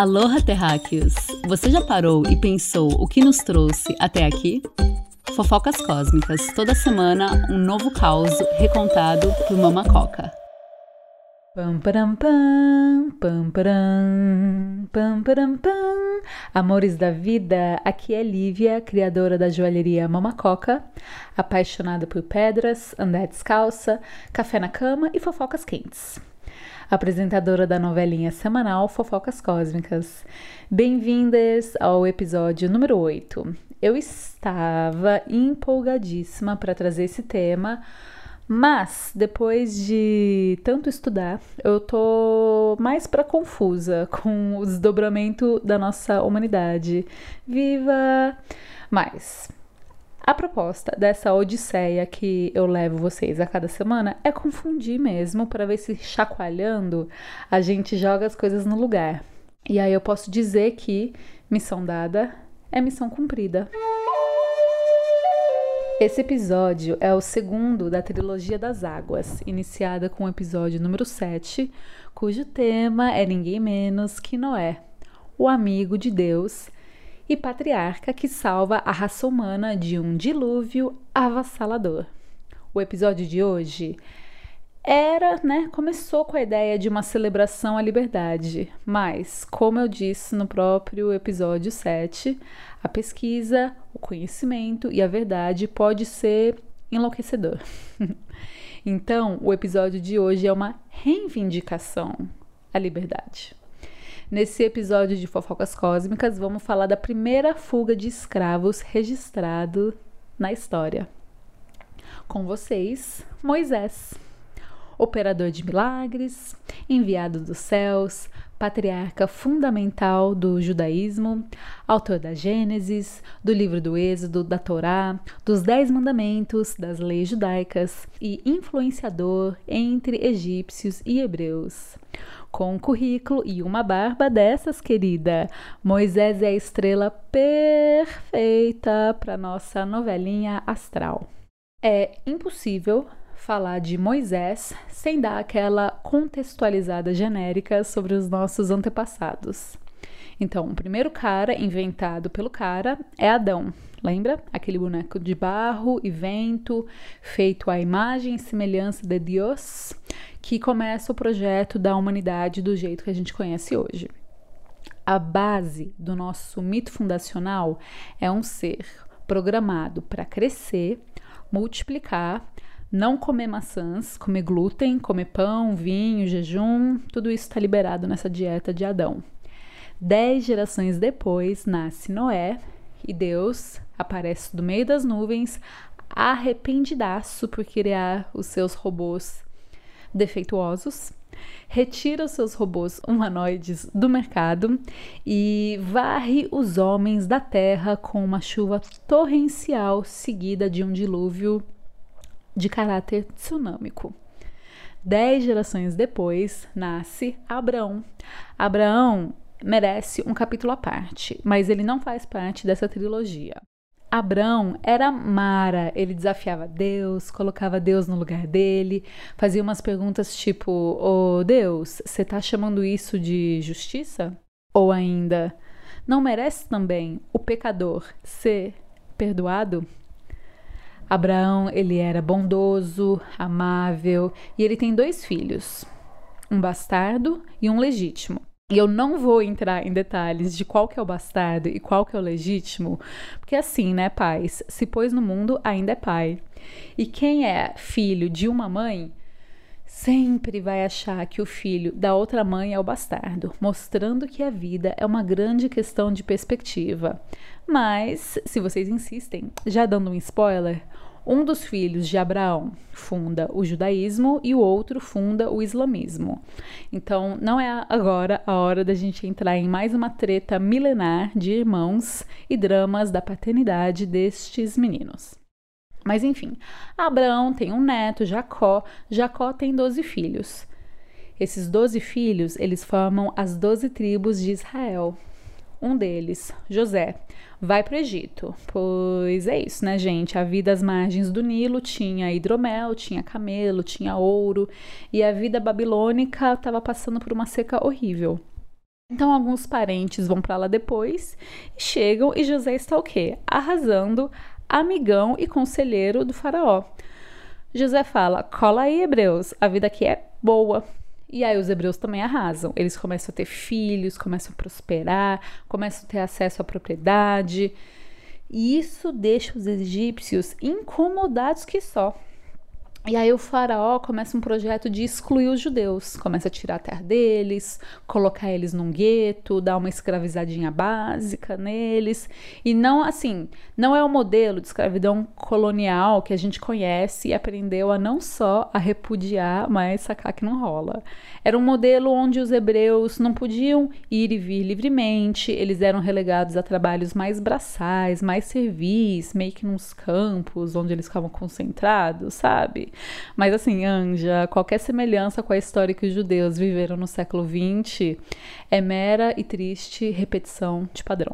Aloha, terráqueos! Você já parou e pensou o que nos trouxe até aqui? Fofocas cósmicas, toda semana um novo caos recontado por Mama Coca. Pam param pam, pam param, pam param pam. Amores da vida, aqui é Lívia, criadora da joalheria Mama Coca, apaixonada por pedras, andar descalça, café na cama e fofocas quentes. Apresentadora da novelinha semanal Fofocas Cósmicas. Bem-vindas ao episódio número 8. Eu estava empolgadíssima para trazer esse tema, mas depois de tanto estudar, eu tô mais para confusa com o desdobramento da nossa humanidade. Viva! Mas a proposta dessa odisseia que eu levo vocês a cada semana é confundir mesmo, para ver se chacoalhando a gente joga as coisas no lugar. E aí eu posso dizer que missão dada é missão cumprida. Esse episódio é o segundo da trilogia das águas, iniciada com o episódio número 7, cujo tema é ninguém menos que Noé, o amigo de Deus e patriarca que salva a raça humana de um dilúvio avassalador. O episódio de hoje começou com a ideia de uma celebração à liberdade, mas, como eu disse no próprio episódio 7, a pesquisa, o conhecimento e a verdade pode ser enlouquecedor. Então, o episódio de hoje é uma reivindicação à liberdade. Nesse episódio de Fofocas Cósmicas, vamos falar da primeira fuga de escravos registrado na história. Com vocês, Moisés, operador de milagres, enviado dos céus, patriarca fundamental do judaísmo, autor da Gênesis, do livro do Êxodo, da Torá, dos 10 mandamentos, das leis judaicas e influenciador entre egípcios e hebreus. Com um currículo e uma barba dessas, querida, Moisés é a estrela perfeita para nossa novelinha astral. É impossível falar de Moisés sem dar aquela contextualizada genérica sobre os nossos antepassados. Então, o primeiro cara inventado pelo cara é Adão. Lembra? Aquele boneco de barro e vento, feito à imagem e semelhança de Deus, que começa o projeto da humanidade do jeito que a gente conhece hoje. A base do nosso mito fundacional é um ser programado para crescer, multiplicar, não comer maçãs, comer glúten, comer pão, vinho, jejum, tudo isso está liberado nessa dieta de Adão. 10 gerações depois nasce Noé e Deus aparece do meio das nuvens, arrependidaço por criar os seus robôs defeituosos, retira os seus robôs humanoides do mercado e varre os homens da terra com uma chuva torrencial seguida de um dilúvio de caráter tsunâmico. 10 gerações depois nasce Abraão. Abraão merece um capítulo à parte, mas ele não faz parte dessa trilogia. Abraão era mara, ele desafiava Deus, colocava Deus no lugar dele, fazia umas perguntas tipo: "Ô Deus, você tá chamando isso de justiça?" Ou ainda: "Não merece também o pecador ser perdoado?" Abraão, ele era bondoso, amável e ele tem 2 filhos, um bastardo e um legítimo. E eu não vou entrar em detalhes de qual que é o bastardo e qual que é o legítimo, porque assim, né, pais, se pôs no mundo, ainda é pai. E quem é filho de uma mãe sempre vai achar que o filho da outra mãe é o bastardo, mostrando que a vida é uma grande questão de perspectiva. Mas, se vocês insistem, já dando um spoiler, um dos filhos de Abraão funda o judaísmo e o outro funda o islamismo. Então, não é agora a hora da gente entrar em mais uma treta milenar de irmãos e dramas da paternidade destes meninos. Mas enfim, Abraão tem um neto, Jacó. Jacó tem 12 filhos. Esses 12 filhos, eles formam as 12 tribos de Israel. Um deles, José, vai para o Egito, pois é isso, né, gente? A vida às margens do Nilo tinha hidromel, tinha camelo, tinha ouro, e a vida babilônica estava passando por uma seca horrível. Então alguns parentes vão para lá depois, chegam e José está o quê? Arrasando, amigão e conselheiro do faraó. José fala, cola aí, hebreus, a vida aqui é boa. E aí os hebreus também arrasam. Eles começam a ter filhos, começam a prosperar, começam a ter acesso à propriedade. E isso deixa os egípcios incomodados que só. E aí o faraó começa um projeto de excluir os judeus, começa a tirar a terra deles, colocar eles num gueto, dar uma escravizadinha básica neles. E não assim, não é o modelo de escravidão colonial que a gente conhece e aprendeu a não só a repudiar, mas sacar que não rola. Era um modelo onde os hebreus não podiam ir e vir livremente, eles eram relegados a trabalhos mais braçais, mais servis, meio que nos campos onde eles ficavam concentrados, sabe? Mas assim, Anja, qualquer semelhança com a história que os judeus viveram no século XX é mera e triste repetição de padrão.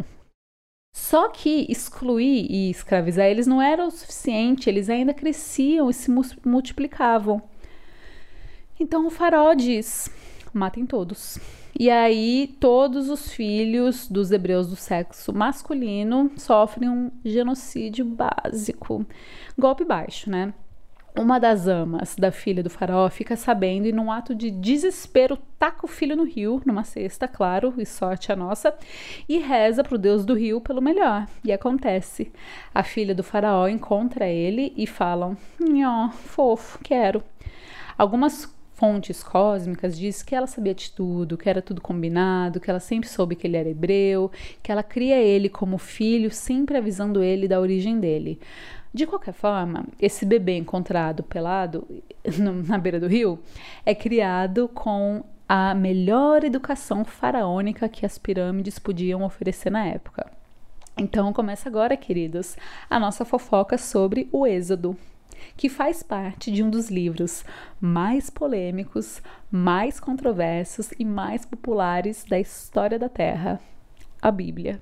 Só que excluir e escravizar eles não era o suficiente, eles ainda cresciam e se multiplicavam. Então o faraó diz, matem todos. E aí todos os filhos dos hebreus do sexo masculino sofrem um genocídio básico. Golpe baixo, né? Uma das amas da filha do faraó fica sabendo e num ato de desespero taca o filho no rio, numa cesta, claro, e sorte a nossa, e reza pro deus do rio pelo melhor. E acontece. A filha do faraó encontra ele e falam, ó, fofo, quero. Algumas fontes cósmicas diz que ela sabia de tudo, que era tudo combinado, que ela sempre soube que ele era hebreu, que ela cria ele como filho, sempre avisando ele da origem dele. De qualquer forma, esse bebê encontrado pelado na beira do rio é criado com a melhor educação faraônica que as pirâmides podiam oferecer na época. Então começa agora, queridos, a nossa fofoca sobre o Êxodo, que faz parte de um dos livros mais polêmicos, mais controversos e mais populares da história da Terra, a Bíblia.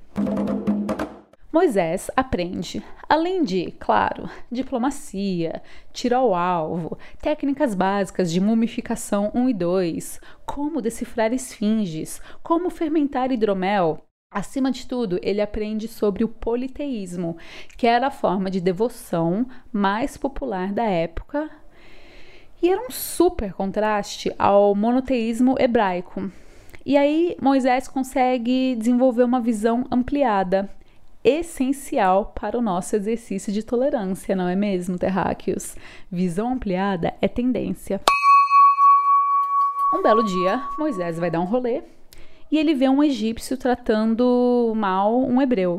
Moisés aprende, além de, claro, diplomacia, tiro ao alvo, técnicas básicas de mumificação 1 e 2, como decifrar esfinges, como fermentar hidromel. Acima de tudo, ele aprende sobre o politeísmo, que era a forma de devoção mais popular da época, e era um super contraste ao monoteísmo hebraico. E aí Moisés consegue desenvolver uma visão ampliada, essencial para o nosso exercício de tolerância, não é mesmo, terráqueos? Visão ampliada é tendência. Um belo dia, Moisés vai dar um rolê e ele vê um egípcio tratando mal um hebreu.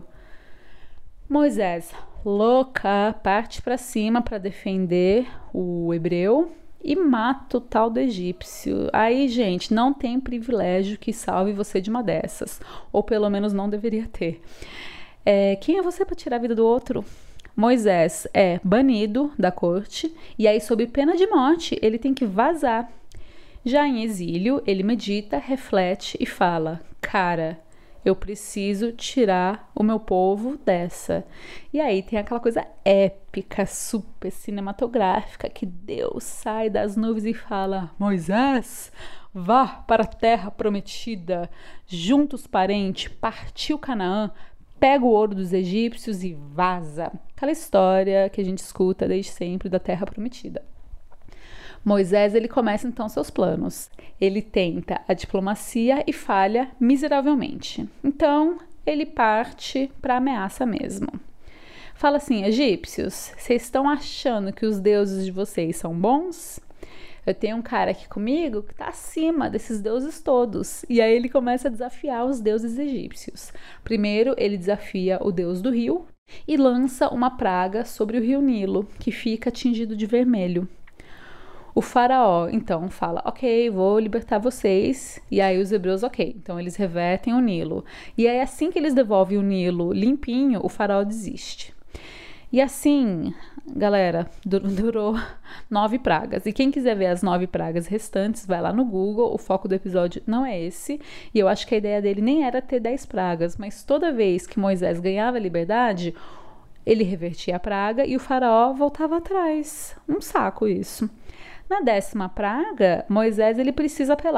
Moisés, louca, parte para cima para defender o hebreu e mata o tal do egípcio. Aí, gente, não tem privilégio que salve você de uma dessas, ou pelo menos não deveria ter. Quem é você para tirar a vida do outro? Moisés é banido da corte e aí, sob pena de morte, ele tem que vazar. Já em exílio, ele medita, reflete e fala, cara, eu preciso tirar o meu povo dessa. E aí tem aquela coisa épica, super cinematográfica, que Deus sai das nuvens e fala, Moisés, vá para a terra prometida, junta os parentes, partiu Canaã, pega o ouro dos egípcios e vaza. Aquela história que a gente escuta desde sempre da Terra Prometida. Moisés, ele começa então seus planos. Ele tenta a diplomacia e falha miseravelmente. Então, ele parte para a ameaça mesmo. Fala assim, egípcios, vocês estão achando que os deuses de vocês são bons? Eu tenho um cara aqui comigo que está acima desses deuses todos. E aí ele começa a desafiar os deuses egípcios. Primeiro, ele desafia o deus do rio e lança uma praga sobre o rio Nilo, que fica tingido de vermelho. O faraó, então, fala, ok, vou libertar vocês. E aí os hebreus, ok. Então eles revertem o Nilo. E aí assim que eles devolvem o Nilo limpinho, o faraó desiste. E assim, galera, durou 9 pragas. E quem quiser ver as 9 pragas restantes, vai lá no Google. O foco do episódio não é esse. E eu acho que a ideia dele nem era ter 10 pragas. Mas toda vez que Moisés ganhava liberdade, ele revertia a praga e o faraó voltava atrás. Um saco isso. Na 10ª praga, Moisés ele precisa apelar.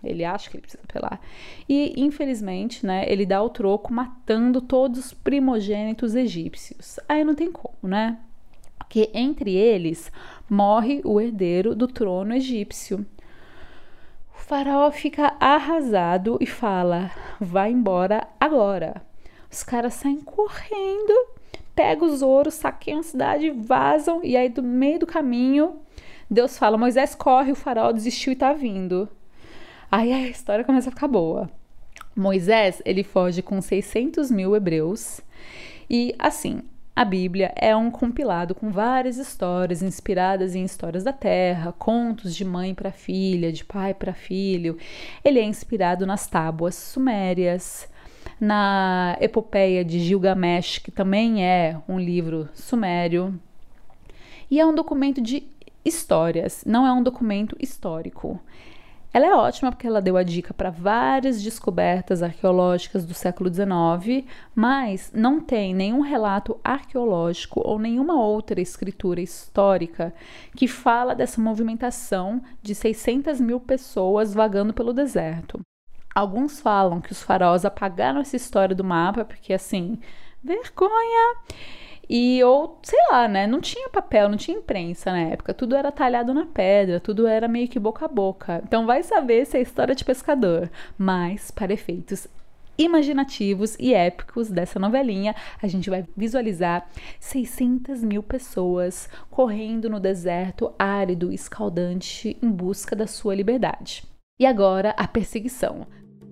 Ele acha que ele precisa apelar. E, infelizmente, né, ele dá o troco matando todos os primogênitos egípcios. Aí não tem como, né? Porque entre eles morre o herdeiro do trono egípcio. O faraó fica arrasado e fala: vai embora agora. Os caras saem correndo, pegam os ouros, saqueiam a cidade, vazam. E aí, do meio do caminho, Deus fala: Moisés, corre, o faraó desistiu e tá vindo. Aí a história começa a ficar boa. Moisés, ele foge com 600 mil hebreus. E, assim, a Bíblia é um compilado com várias histórias inspiradas em histórias da terra, contos de mãe para filha, de pai para filho. Ele é inspirado nas tábuas sumérias, na epopeia de Gilgamesh, que também é um livro sumério. E é um documento de histórias, não é um documento histórico. Ela é ótima porque ela deu a dica para várias descobertas arqueológicas do século XIX, mas não tem nenhum relato arqueológico ou nenhuma outra escritura histórica que fala dessa movimentação de 600 mil pessoas vagando pelo deserto. Alguns falam que os faraós apagaram essa história do mapa porque, assim, vergonha. Ou, sei lá, né, não tinha papel, não tinha imprensa na época, tudo era talhado na pedra, tudo era meio que boca a boca. Então vai saber se é história de pescador. Mas, para efeitos imaginativos e épicos dessa novelinha, a gente vai visualizar 600 mil pessoas correndo no deserto árido, escaldante, em busca da sua liberdade. E agora, a perseguição.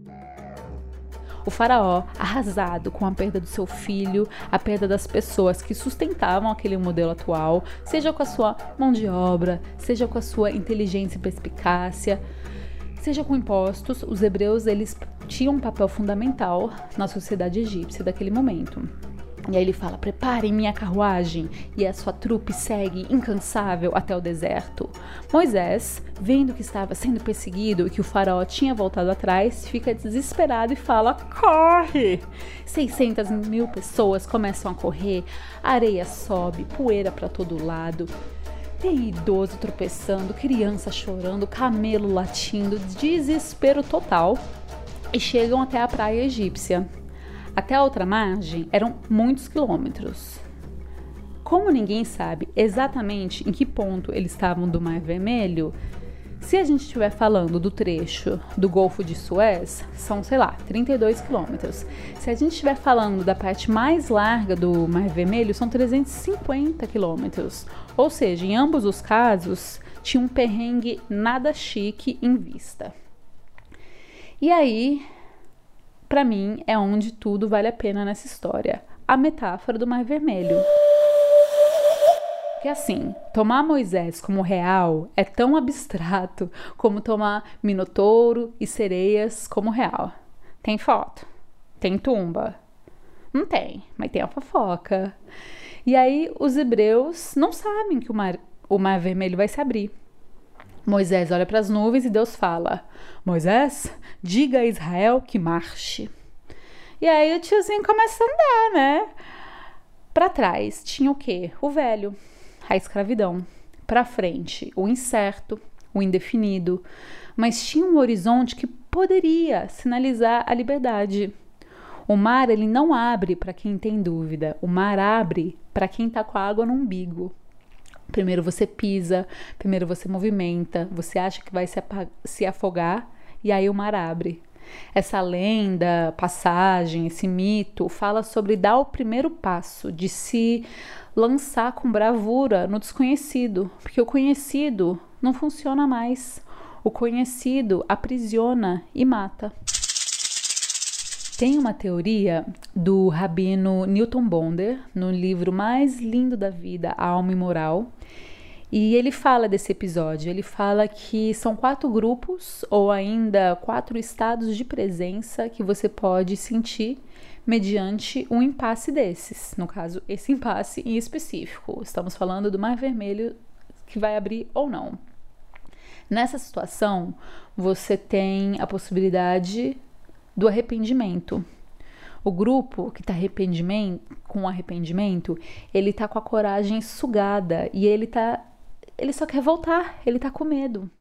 O faraó, arrasado com a perda do seu filho, a perda das pessoas que sustentavam aquele modelo atual, seja com a sua mão de obra, seja com a sua inteligência e perspicácia, seja com impostos, os hebreus eles tinham um papel fundamental na sociedade egípcia daquele momento. E aí ele fala: preparem minha carruagem, e a sua trupe segue incansável até o deserto. Moisés, vendo que estava sendo perseguido e que o faraó tinha voltado atrás, fica desesperado e fala: corre! 600 mil pessoas começam a correr, areia sobe, poeira para todo lado. Tem idoso tropeçando, criança chorando, camelo latindo, desespero total. E chegam até a praia egípcia. Até a outra margem eram muitos quilômetros. Como ninguém sabe exatamente em que ponto eles estavam do Mar Vermelho, se a gente estiver falando do trecho do Golfo de Suez, são, 32 quilômetros. Se a gente estiver falando da parte mais larga do Mar Vermelho, são 350 quilômetros. Ou seja, em ambos os casos, tinha um perrengue nada chique em vista. E aí, para mim, é onde tudo vale a pena nessa história. A metáfora do Mar Vermelho. Porque assim, tomar Moisés como real é tão abstrato como tomar Minotouro e sereias como real. Tem foto? Tem tumba? Não tem, mas tem a fofoca. E aí os hebreus não sabem que o mar Vermelho vai se abrir. Moisés olha para as nuvens e Deus fala: Moisés, diga a Israel que marche. E aí o tiozinho começa a andar, né? Para trás tinha o quê? O velho, a escravidão. Para frente, o incerto, o indefinido. Mas tinha um horizonte que poderia sinalizar a liberdade. O mar, ele não abre para quem tem dúvida. O mar abre para quem está com a água no umbigo. Primeiro você pisa, primeiro você movimenta, você acha que vai se afogar e aí o mar abre. Essa lenda, passagem, esse mito fala sobre dar o primeiro passo, de se lançar com bravura no desconhecido, porque o conhecido não funciona mais. O conhecido aprisiona e mata. Tem uma teoria do rabino Newton Bonder, no livro mais lindo da vida, A Alma Imoral, e ele fala desse episódio. Ele fala que são 4 grupos ou ainda 4 estados de presença que você pode sentir mediante um impasse desses. No caso, esse impasse em específico. Estamos falando do Mar Vermelho que vai abrir ou não. Nessa situação, você tem a possibilidade do arrependimento. O grupo que está com arrependimento, ele tá com a coragem sugada e ele só quer voltar, ele tá com medo.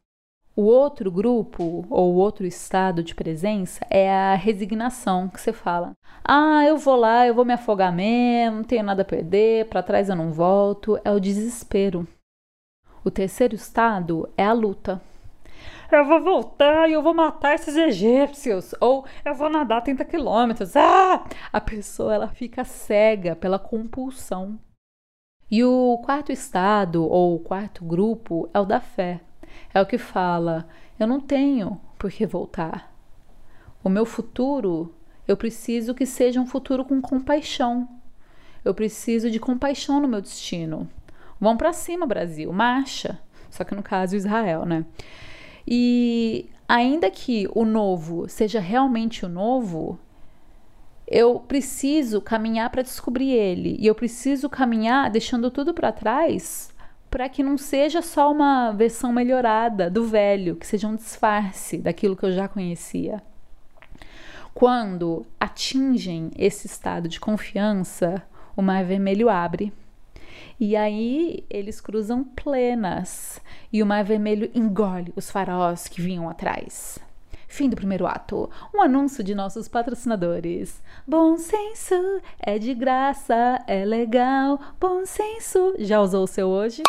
O outro grupo ou o outro estado de presença é a resignação, que você fala: ah, eu vou lá, eu vou me afogar mesmo, não tenho nada a perder, para trás eu não volto. É o desespero. O terceiro estado é a luta. Eu vou voltar e eu vou matar esses egípcios. Ou eu vou nadar 30 quilômetros. Ah! A pessoa ela fica cega pela compulsão. E o quarto estado ou o quarto grupo é o da fé. É o que fala: eu não tenho por que voltar. O meu futuro, eu preciso que seja um futuro com compaixão. Eu preciso de compaixão no meu destino. Vão para cima, Brasil, marcha. Só que no caso Israel, né? E ainda que o novo seja realmente o novo, eu preciso caminhar para descobrir ele. E eu preciso caminhar deixando tudo para trás para que não seja só uma versão melhorada do velho, que seja um disfarce daquilo que eu já conhecia. Quando atingem esse estado de confiança, o Mar Vermelho abre. E aí eles cruzam plenas e o Mar Vermelho engole os faraós que vinham atrás. Fim do primeiro ato. Um anúncio de nossos patrocinadores. Bom senso, é de graça, é legal. Bom senso. Já usou o seu hoje?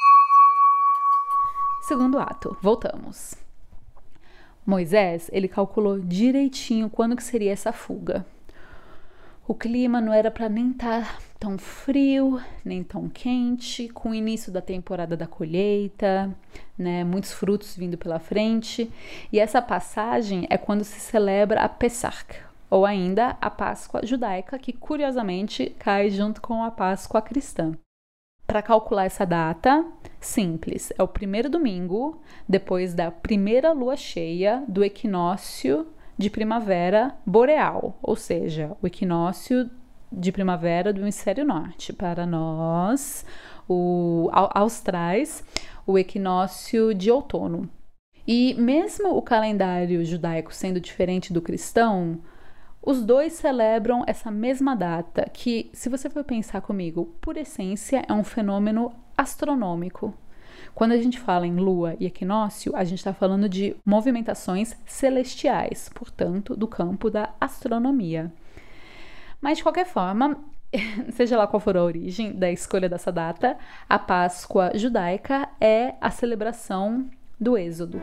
Segundo ato. Voltamos. Moisés, ele calculou direitinho quando que seria essa fuga. O clima não era para nem estar tão frio, nem tão quente, com o início da temporada da colheita, né, muitos frutos vindo pela frente. E essa passagem é quando se celebra a Pesach, ou ainda a Páscoa judaica, que curiosamente cai junto com a Páscoa cristã. Para calcular essa data, simples, é o primeiro domingo, depois da primeira lua cheia do equinócio de primavera boreal, ou seja, o equinócio de primavera do hemisfério norte. Para nós, austrais, o equinócio de outono. E mesmo o calendário judaico sendo diferente do cristão, os dois celebram essa mesma data, que, se você for pensar comigo, por essência é um fenômeno astronômico. Quando a gente fala em lua e equinócio, a gente está falando de movimentações celestiais, portanto, do campo da astronomia. Mas, de qualquer forma, seja lá qual for a origem da escolha dessa data, a Páscoa judaica é a celebração do Êxodo.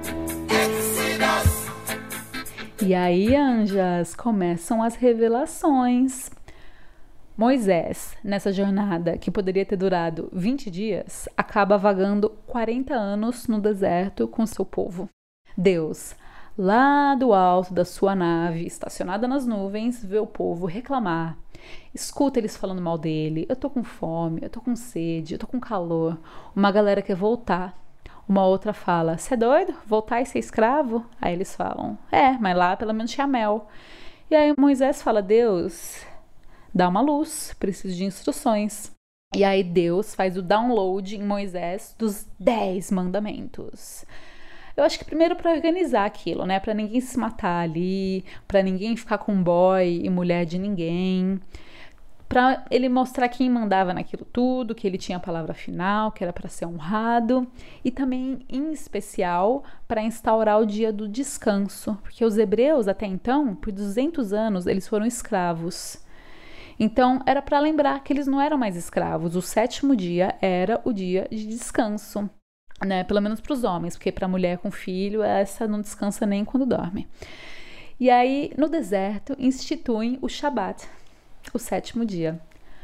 E aí, anjas, começam as revelações. Moisés, nessa jornada que poderia ter durado 20 dias, acaba vagando 40 anos no deserto com seu povo. Deus, lá do alto da sua nave, estacionada nas nuvens, vê o povo reclamar. Escuta eles falando mal dele: eu tô com fome, eu tô com sede, eu tô com calor. Uma galera quer voltar. Uma outra fala: cê é doido? Voltar e ser escravo? Aí eles falam: é, mas lá pelo menos tinha mel. E aí Moisés fala: Deus, dá uma luz, preciso de instruções. E aí Deus faz o download em Moisés dos 10 mandamentos. Eu acho que primeiro para organizar aquilo, né? Para ninguém se matar ali, para ninguém ficar com boy e mulher de ninguém. Para ele mostrar quem mandava naquilo tudo, que ele tinha a palavra final, que era para ser honrado. E também, em especial, para instaurar o dia do descanso. Porque os hebreus, até então, por 200 anos, eles foram escravos. Então, era para lembrar que eles não eram mais escravos. O 7º dia era o dia de descanso, né? Pelo menos para os homens, porque para a mulher com filho, essa não descansa nem quando dorme. E aí, no deserto, instituem o Shabat, o 7º dia.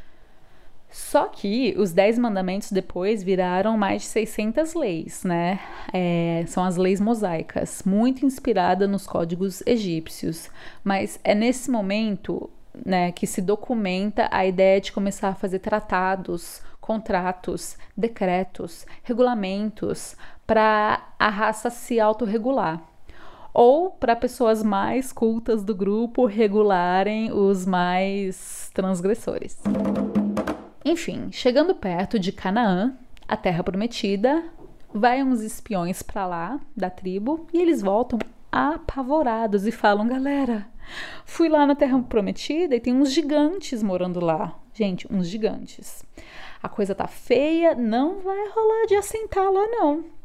Só que os 10 mandamentos depois viraram mais de 600 leis, né? São as leis mosaicas, muito inspirada nos códigos egípcios. Mas é nesse momento, né, que se documenta a ideia de começar a fazer tratados, contratos, decretos, regulamentos para a raça se autorregular. Ou para pessoas mais cultas do grupo regularem os mais transgressores. Enfim, chegando perto de Canaã, a terra prometida, vai uns espiões para lá da tribo e eles voltam apavorados e falam: galera, fui lá na terra prometida e tem uns gigantes morando lá. Gente, uns gigantes. A coisa tá feia, não vai rolar de assentar lá não.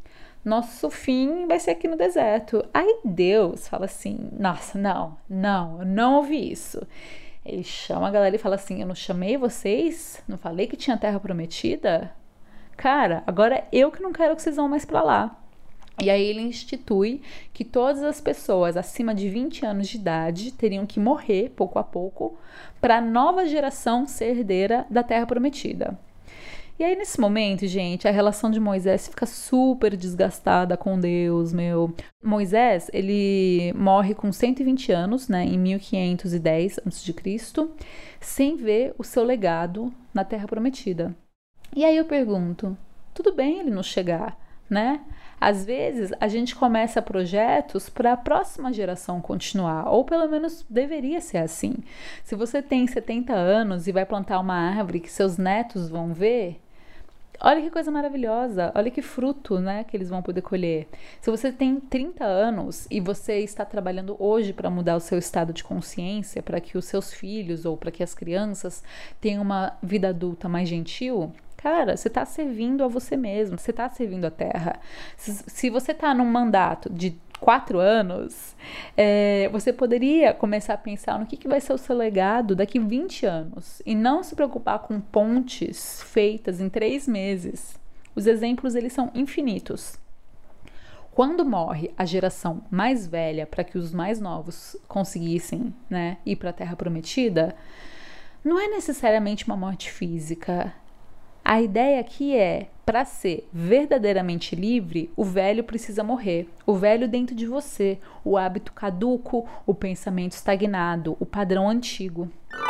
nosso fim vai ser aqui no deserto. Aí Deus fala assim, nossa, eu não ouvi isso. Ele chama a galera e fala assim, eu não chamei vocês? Não falei que tinha terra prometida? Cara, agora eu que não quero que vocês vão mais pra lá. E aí ele institui que todas as pessoas acima de 20 anos de idade teriam que morrer pouco a pouco para a nova geração ser herdeira da terra prometida. E aí nesse momento, gente, a relação de Moisés fica super desgastada com Deus, meu. Moisés, ele morre com 120 anos, né, em 1510 a.C., sem ver o seu legado na terra prometida. E aí eu pergunto, tudo bem ele não chegar, né? Às vezes a gente começa projetos para a próxima geração continuar, ou pelo menos deveria ser assim. Se você tem 70 anos e vai plantar uma árvore que seus netos vão ver, olha que coisa maravilhosa, olha que fruto, né, que eles vão poder colher. Se você tem 30 anos e você está trabalhando hoje para mudar o seu estado de consciência, para que os seus filhos ou para que as crianças tenham uma vida adulta mais gentil, cara, você está servindo a você mesmo, você está servindo a terra. Se você está num mandato de 4 anos, você poderia começar a pensar no que vai ser o seu legado daqui 20 anos e não se preocupar com pontes feitas em 3 meses. Os exemplos, eles são infinitos. Quando morre a geração mais velha para que os mais novos conseguissem, né, ir para a Terra Prometida, não é necessariamente uma morte física. A ideia aqui é, para ser verdadeiramente livre, o velho precisa morrer. O velho dentro de você, o hábito caduco, o pensamento estagnado, o padrão antigo.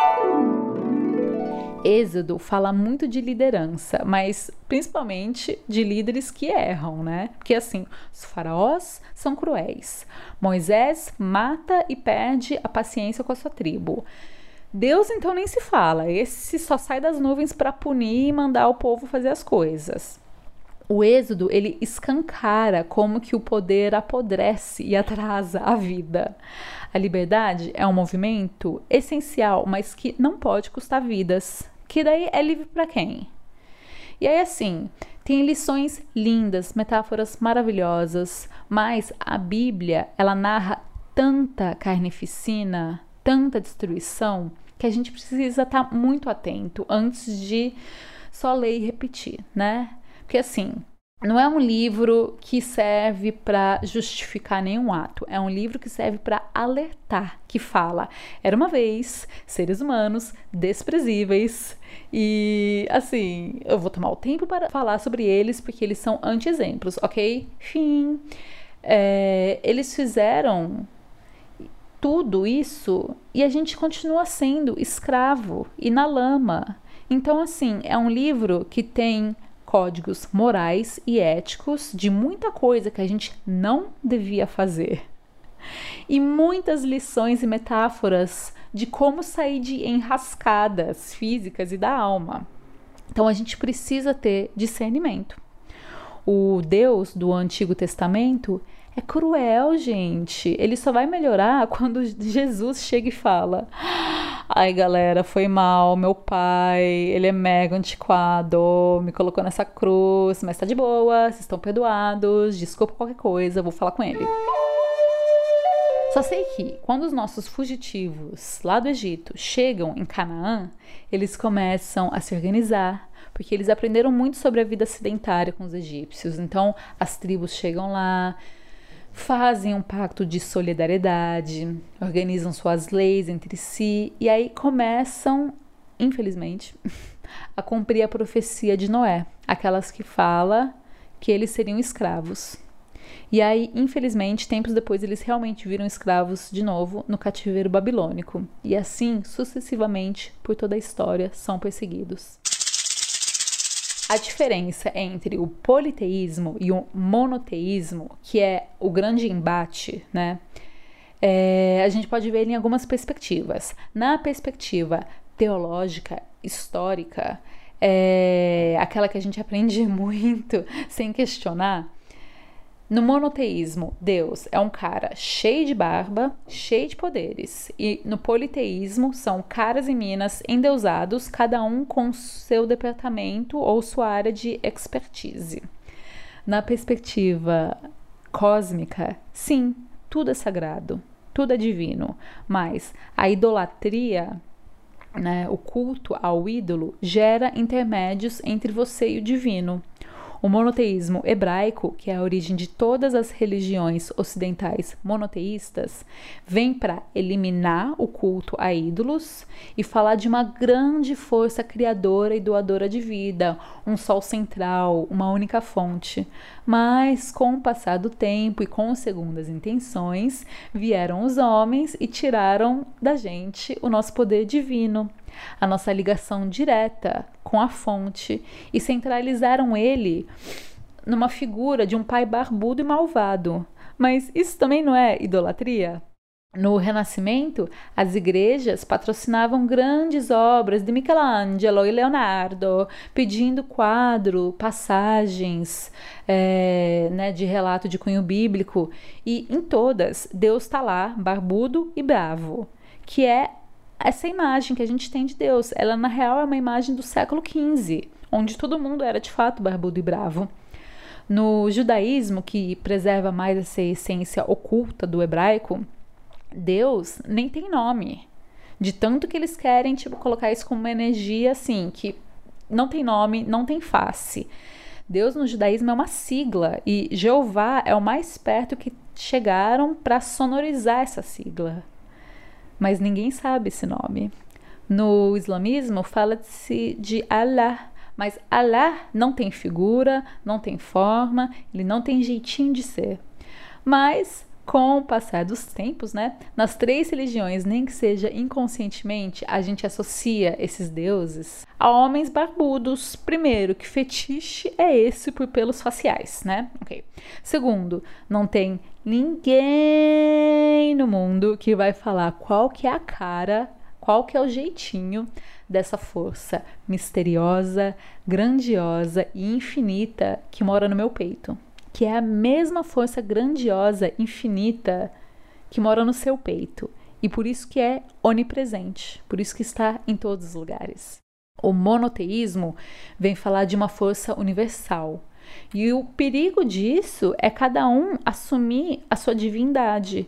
Êxodo fala muito de liderança, mas principalmente de líderes que erram, né? Porque assim, os faraós são cruéis. Moisés mata e perde a paciência com a sua tribo. Deus então nem se fala, esse só sai das nuvens para punir e mandar o povo fazer as coisas. O Êxodo, ele escancara como que o poder apodrece e atrasa a vida. A liberdade é um movimento essencial, mas que não pode custar vidas. Que daí é livre para quem? E aí assim, tem lições lindas, metáforas maravilhosas, mas a Bíblia, ela narra tanta carnificina, tanta destruição, que a gente precisa estar muito atento antes de só ler e repetir, né? Porque assim, não é um livro que serve para justificar nenhum ato, é um livro que serve para alertar, que fala, era uma vez, seres humanos desprezíveis, e assim, eu vou tomar o tempo para falar sobre eles, porque eles são anti-exemplos, ok? Fim. Eles fizeram tudo isso e a gente continua sendo escravo e na lama. Então, assim, é um livro que tem códigos morais e éticos de muita coisa que a gente não devia fazer. E muitas lições e metáforas de como sair de enrascadas físicas e da alma. Então, a gente precisa ter discernimento. O Deus do Antigo Testamento é cruel, gente. Ele só vai melhorar quando Jesus chega e fala: ai, galera, foi mal, meu pai, ele é mega antiquado, me colocou nessa cruz, mas tá de boa, vocês estão perdoados, desculpa qualquer coisa, vou falar com ele. Só sei que quando os nossos fugitivos lá do Egito chegam em Canaã, eles começam a se organizar, porque eles aprenderam muito sobre a vida sedentária com os egípcios. Então, as tribos chegam lá, fazem um pacto de solidariedade, organizam suas leis entre si e aí começam, infelizmente, a cumprir a profecia de Noé, aquelas que fala que eles seriam escravos. E aí, infelizmente, tempos depois eles realmente viram escravos de novo no cativeiro babilônico. E assim, sucessivamente, por toda a história, são perseguidos. A diferença entre o politeísmo e o monoteísmo, que é o grande embate, né? A gente pode ver ele em algumas perspectivas. Na perspectiva teológica, histórica, aquela que a gente aprende muito sem questionar. No monoteísmo, Deus é um cara cheio de barba, cheio de poderes. E no politeísmo, são caras e minas endeusados, cada um com seu departamento ou sua área de expertise. Na perspectiva cósmica, sim, tudo é sagrado, tudo é divino, mas a idolatria, né, o culto ao ídolo, gera intermédios entre você e o divino. O monoteísmo hebraico, que é a origem de todas as religiões ocidentais monoteístas, vem para eliminar o culto a ídolos e falar de uma grande força criadora e doadora de vida, um sol central, uma única fonte. Mas, com o passar do tempo e com segundas intenções, vieram os homens e tiraram da gente o nosso poder divino, a nossa ligação direta com a fonte, e centralizaram ele numa figura de um pai barbudo e malvado. Mas isso também não é idolatria? No Renascimento, as igrejas patrocinavam grandes obras de Michelangelo e Leonardo, pedindo quadro, passagens de relato de cunho bíblico, e em todas Deus está lá, barbudo e bravo, que é essa imagem que a gente tem de Deus. Ela, na real, é uma imagem do século XV, onde todo mundo era de fato barbudo e bravo. No judaísmo, que preserva mais essa essência oculta do hebraico, Deus nem tem nome, de tanto que eles querem colocar isso como uma energia assim, que não tem nome, não tem face. Deus no judaísmo é uma sigla, e Jeová é o mais perto que chegaram para sonorizar essa sigla. Mas ninguém sabe esse nome. No islamismo, fala-se de Allah, mas Allah não tem figura, não tem forma, ele não tem jeitinho de ser. Mas, com o passar dos tempos, né, nas três religiões, nem que seja inconscientemente, a gente associa esses deuses a homens barbudos. Primeiro, que fetiche é esse por pelos faciais, né? Ok. Segundo, não tem ninguém no mundo que vai falar qual que é a cara, qual que é o jeitinho dessa força misteriosa, grandiosa e infinita que mora no meu peito, que é a mesma força grandiosa, infinita, que mora no seu peito, e por isso que é onipresente, por isso que está em todos os lugares. O monoteísmo vem falar de uma força universal, e o perigo disso é cada um assumir a sua divindade.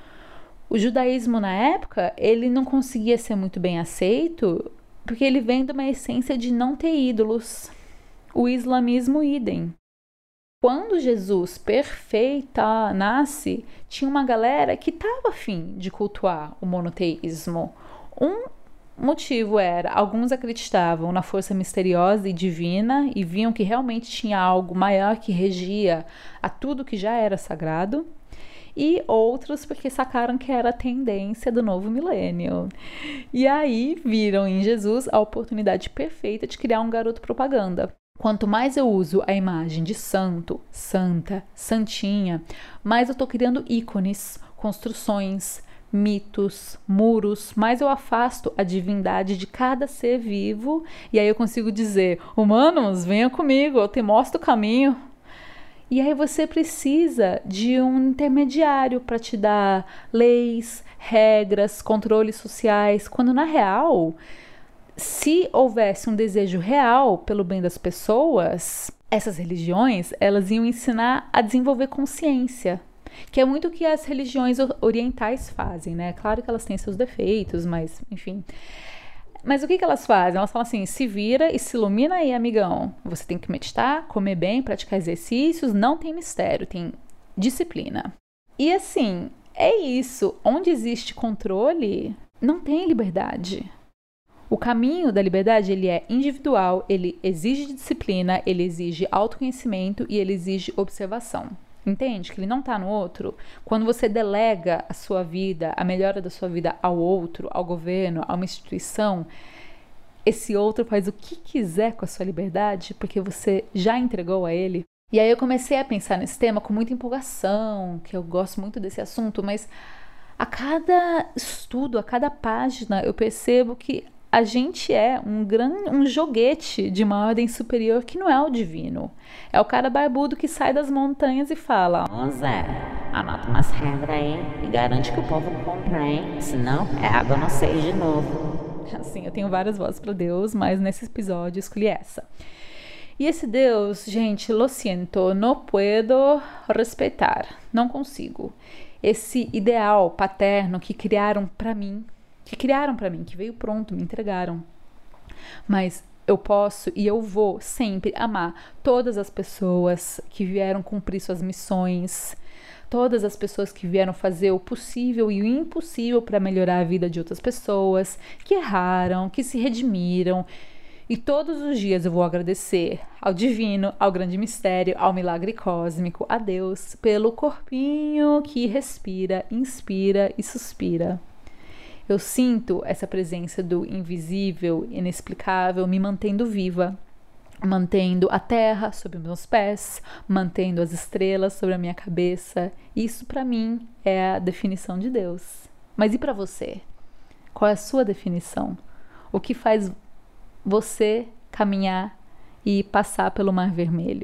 O judaísmo, na época, ele não conseguia ser muito bem aceito, porque ele vem de uma essência de não ter ídolos. O islamismo, idem. Quando Jesus perfeita nasce, tinha uma galera que estava afim de cultuar o monoteísmo. Um motivo era, alguns acreditavam na força misteriosa e divina e viam que realmente tinha algo maior que regia a tudo que já era sagrado, e outros porque sacaram que era a tendência do novo milênio. E aí viram em Jesus a oportunidade perfeita de criar um garoto propaganda. Quanto mais eu uso a imagem de santo, santa, santinha, mais eu estou criando ícones, construções, mitos, muros, mais eu afasto a divindade de cada ser vivo, e aí eu consigo dizer: humanos, venham comigo, eu te mostro o caminho. E aí você precisa de um intermediário para te dar leis, regras, controles sociais, quando na real, se houvesse um desejo real pelo bem das pessoas, essas religiões, elas iam ensinar a desenvolver consciência, que é muito o que as religiões orientais fazem, né? Claro que elas têm seus defeitos, mas enfim. Mas o que elas fazem? Elas falam assim: se vira e se ilumina aí, amigão. Você tem que meditar, comer bem, praticar exercícios, não tem mistério, tem disciplina. E assim, é isso. Onde existe controle, não tem liberdade. O caminho da liberdade, ele é individual, ele exige disciplina, ele exige autoconhecimento e ele exige observação. Entende? Que ele não está no outro. Quando você delega a sua vida, a melhora da sua vida ao outro, ao governo, a uma instituição, esse outro faz o que quiser com a sua liberdade, porque você já entregou a ele. E aí eu comecei a pensar nesse tema com muita empolgação, que eu gosto muito desse assunto, mas a cada estudo, a cada página, eu percebo que a gente é um joguete de uma ordem superior que não é o divino. É o cara barbudo que sai das montanhas e fala: Ô Zé, anota umas regras aí e garante que o povo compra, hein? Senão é água no seis de novo. Assim, eu tenho várias vozes para Deus, mas nesse episódio eu escolhi essa. E esse Deus, gente, lo siento, no puedo respeitar, não consigo. Esse ideal paterno que criaram pra mim, que veio pronto, me entregaram. Mas eu posso e eu vou sempre amar todas as pessoas que vieram cumprir suas missões, todas as pessoas que vieram fazer o possível e o impossível para melhorar a vida de outras pessoas, que erraram, que se redimiram. E todos os dias eu vou agradecer ao divino, ao grande mistério, ao milagre cósmico, a Deus, pelo corpinho que respira, inspira e suspira. Eu sinto essa presença do invisível, inexplicável, me mantendo viva, mantendo a terra sob meus pés, mantendo as estrelas sobre a minha cabeça. Isso para mim é a definição de Deus. Mas e para você? Qual é a sua definição? O que faz você caminhar e passar pelo Mar Vermelho?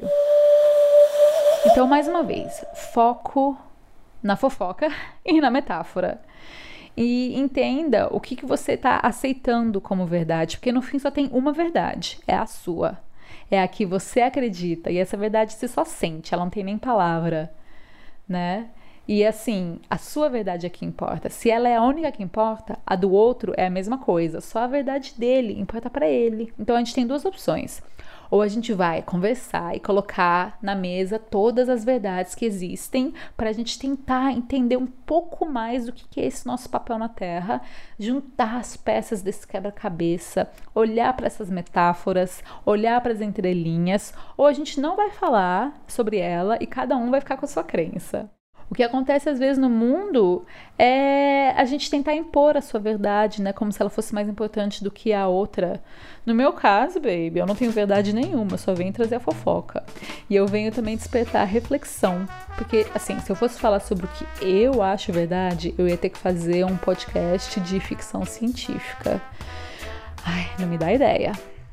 Então, mais uma vez, foco na fofoca e na metáfora. E entenda o que você está aceitando como verdade, porque no fim só tem uma verdade, é a sua. É a que você acredita, e essa verdade você só sente, ela não tem nem palavra, né? E assim, a sua verdade é que importa. Se ela é a única que importa, a do outro é a mesma coisa, só a verdade dele importa para ele. Então a gente tem duas opções. Ou a gente vai conversar e colocar na mesa todas as verdades que existem para a gente tentar entender um pouco mais do que é esse nosso papel na Terra, juntar as peças desse quebra-cabeça, olhar para essas metáforas, olhar para as entrelinhas, ou a gente não vai falar sobre ela e cada um vai ficar com a sua crença. O que acontece às vezes no mundo é a gente tentar impor a sua verdade, né? Como se ela fosse mais importante do que a outra. No meu caso, baby, eu não tenho verdade nenhuma, eu só venho trazer a fofoca. E eu venho também despertar a reflexão. Porque, assim, se eu fosse falar sobre o que eu acho verdade, eu ia ter que fazer um podcast de ficção científica. Ai, não me dá ideia.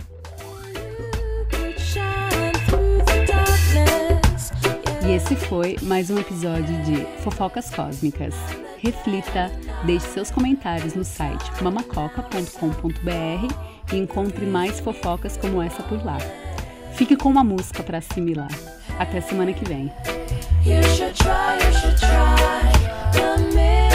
E esse foi mais um episódio de Fofocas Cósmicas. Reflita, deixe seus comentários no site mamacoca.com.br e encontre mais fofocas como essa por lá. Fique com uma música para assimilar. Até semana que vem. You should try the